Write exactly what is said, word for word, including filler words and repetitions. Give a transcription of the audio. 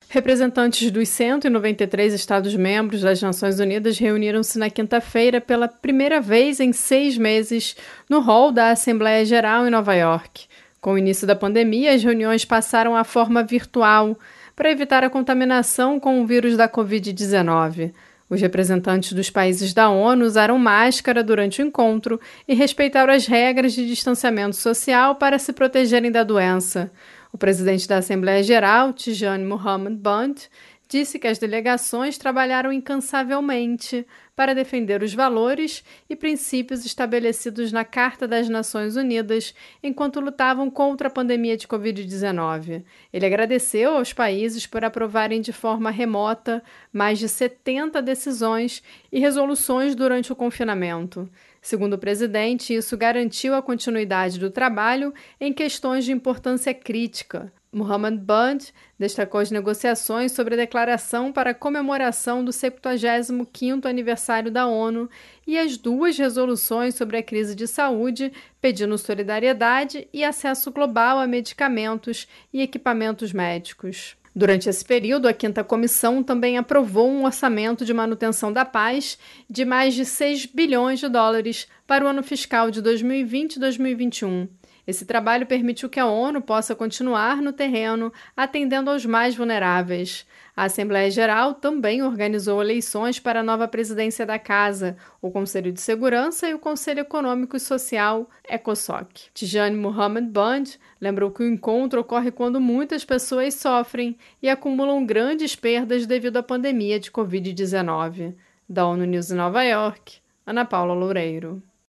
Representantes dos cento e noventa e três Estados-membros das Nações Unidas reuniram-se na quinta-feira pela primeira vez em seis meses no hall da Assembleia Geral em Nova York. Com o início da pandemia, as reuniões passaram à forma virtual para evitar a contaminação com o vírus da covid dezenove. Os representantes dos países da ONU usaram máscara durante o encontro e respeitaram as regras de distanciamento social para se protegerem da doença. O presidente da Assembleia Geral, Tijani Muhammad-Band, disse que as delegações trabalharam incansavelmente para defender os valores e princípios estabelecidos na Carta das Nações Unidas enquanto lutavam contra a pandemia de covid dezenove. Ele agradeceu aos países por aprovarem de forma remota mais de setenta decisões e resoluções durante o confinamento. Segundo o presidente, isso garantiu a continuidade do trabalho em questões de importância crítica. Muhammad-Band destacou as negociações sobre a declaração para a comemoração do septuagésimo quinto aniversário da ONU e as duas resoluções sobre a crise de saúde, pedindo solidariedade e acesso global a medicamentos e equipamentos médicos. Durante esse período, a Quinta Comissão também aprovou um orçamento de manutenção da paz de mais de seis bilhões de dólares para o ano fiscal de dois mil e vinte e dois mil e vinte e um. Esse trabalho permitiu que a ONU possa continuar no terreno, atendendo aos mais vulneráveis. A Assembleia Geral também organizou eleições para a nova presidência da Casa, o Conselho de Segurança e o Conselho Econômico e Social, ECOSOC. Tijani Muhammad-Band lembrou que o encontro ocorre quando muitas pessoas sofrem e acumulam grandes perdas devido à pandemia de covid dezenove. Da ONU News em Nova York, Ana Paula Loureiro.